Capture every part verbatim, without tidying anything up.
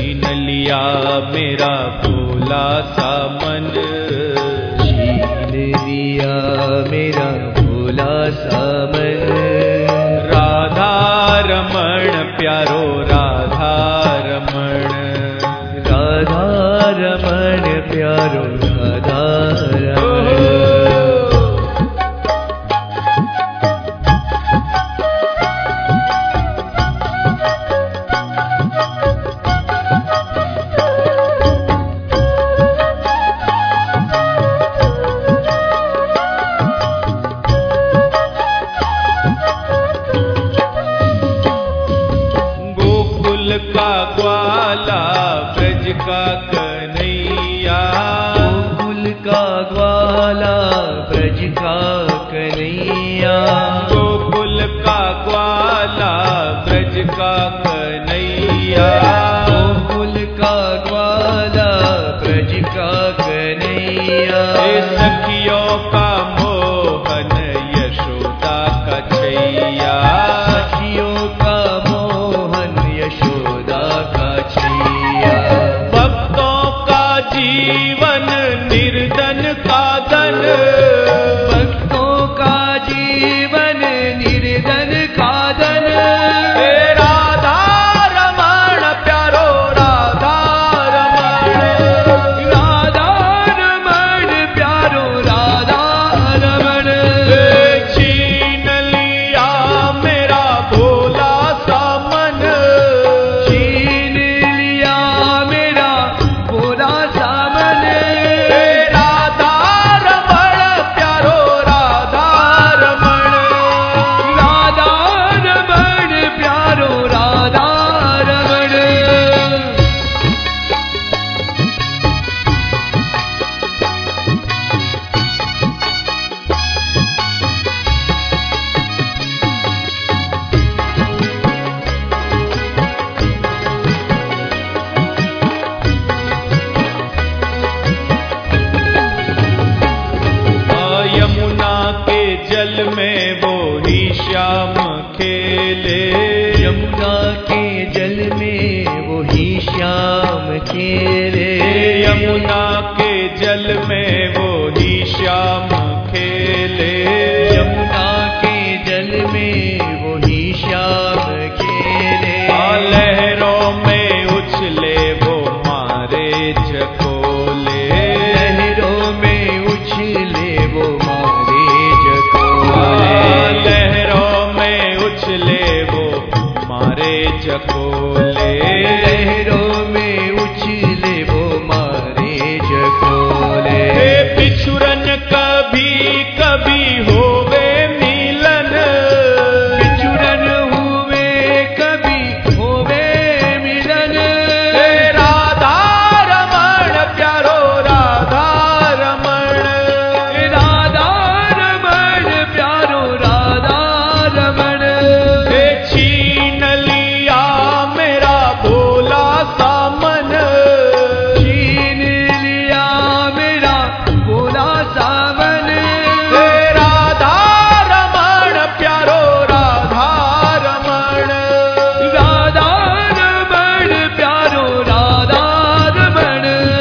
छीन लिया मेरा भोला सा मन, छीन लिया मेरा भोला सा मन। राधा रमण प्यारो राधा रमण, राधा रमण प्यारो राधा रमण। का ग्वाला ब्रज का कन्हैया, गोकुल का ग्वाला ब्रज का कन्हैया। गोकुल का ग्वाला ब्रज का कन्हैया, गोकुल का ग्वाला ब्रज का कन्हैया। सखियों का मोहन यशोदा का छैया, सखियों का यशोदा का छैया। भक्तों का जीवन निर्धन का धन, भक्तों का जीवन निर्धन का धन। राधा रमण प्यारो राधा रमण, राधा रमण प्यारो राधा रमण। छीन लिया मेरा भोला सा मन, जल में वो ही श्याम खेले, यमुना के जल में वो ही श्याम खेले। यमुना के जल में वो ही श्याम खेले, यमुना के जल में वो ही श्याम खेले। लहरों में उछले वो मारे झकोले, लहरों में उछले वो मारे लहरों में उछले वो मारे झकोले, लहरों में उछले वो मारे झकोले। बिछुरन कभी कभी होवे मिलन, बिछुरन हुए कभी होवे मिलन। राधा रमण प्यारो राधा रमण, राधा रमण प्यारो राधा रमण। छीन लिया मेरा भोला सा मन, छीन लिया मेरा भोला सा मन। राधा रमण प्यारो राधा रमण, राधा रमण प्यारो राधा रमण।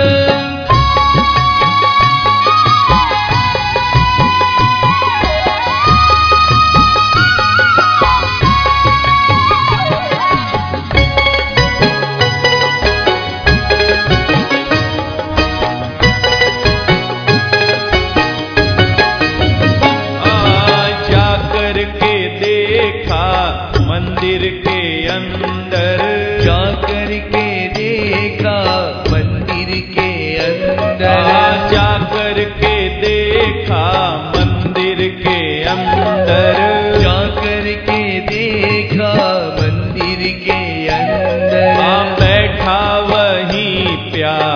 जाकर के देखा मंदिर के अंदर, जाकर के देखा मंदिर के अंदर। जाकर के देखा मंदिर के अंदर, जाकर के देखा मंदिर के अंदर। बैठा वहीं प्यारा